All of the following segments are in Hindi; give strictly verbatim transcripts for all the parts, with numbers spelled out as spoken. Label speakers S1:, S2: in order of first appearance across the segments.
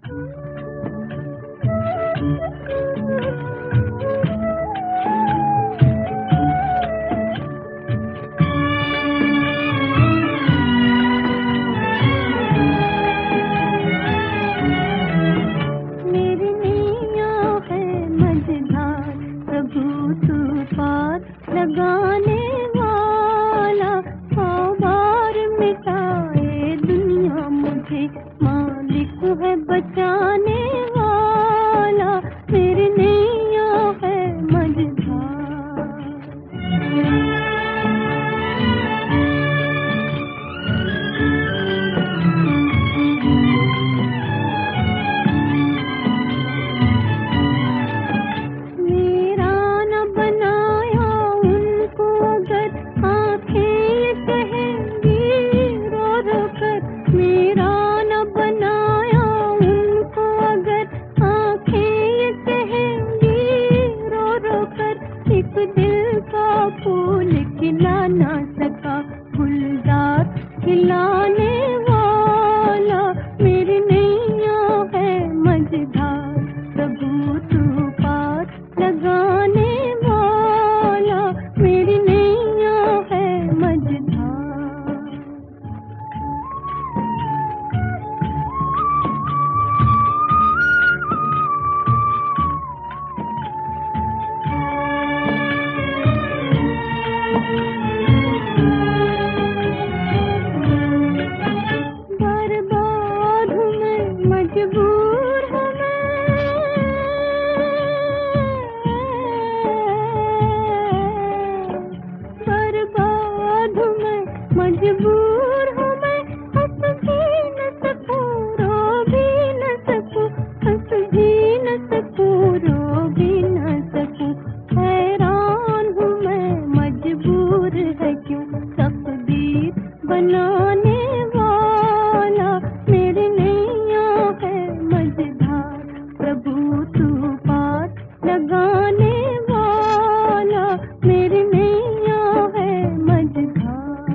S1: लगाने वाला बार मिटाए दुनिया मुझे मालिक है बचाने वाला मेरी नैया है मझधार। मेरा न बनाया उनको अगर आँखें कहेंगी रो रो कर, मेरा न बनाया उनको अगर आँखें कहेंगी रो रो कर, एक दिल का फूल खिला ना सका गुलजार खिलाने वाला मेरी नैया है मझधार। प्रभु तू पार लगाने वाला मेरी नैया है मझधार। बर्बाद हूँ मैं, मजबूर हूँ मैं, बर्बाद हूँ मैं, मजबूर हूँ मैं, हंस भी न सकूँ रो भी न सकूँ, हंस भी न सकूँ रो भी न सकूँ। हैरान हूँ मैं मजबूर है क्यों तकदीर बनाने वाला मेरी नैया है मझधार। प्रभु तू पार लगाने वाला मेरी नैया है मझधार।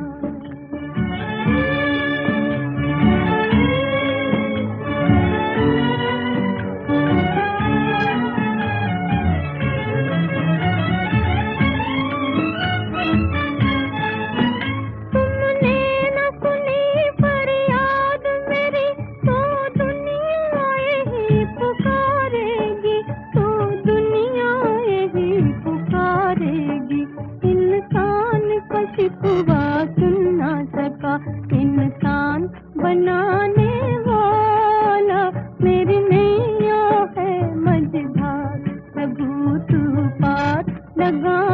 S1: तुमने न सुनी फरियाद मेरी तो दुनिया यही पुकारेगी, तो दुनिया यही पुकारेगी। इंसान का शिकवा सुन ना सका इंसान बनाने वाला मेरी नैया है मझधार। प्रभु तू पार लगा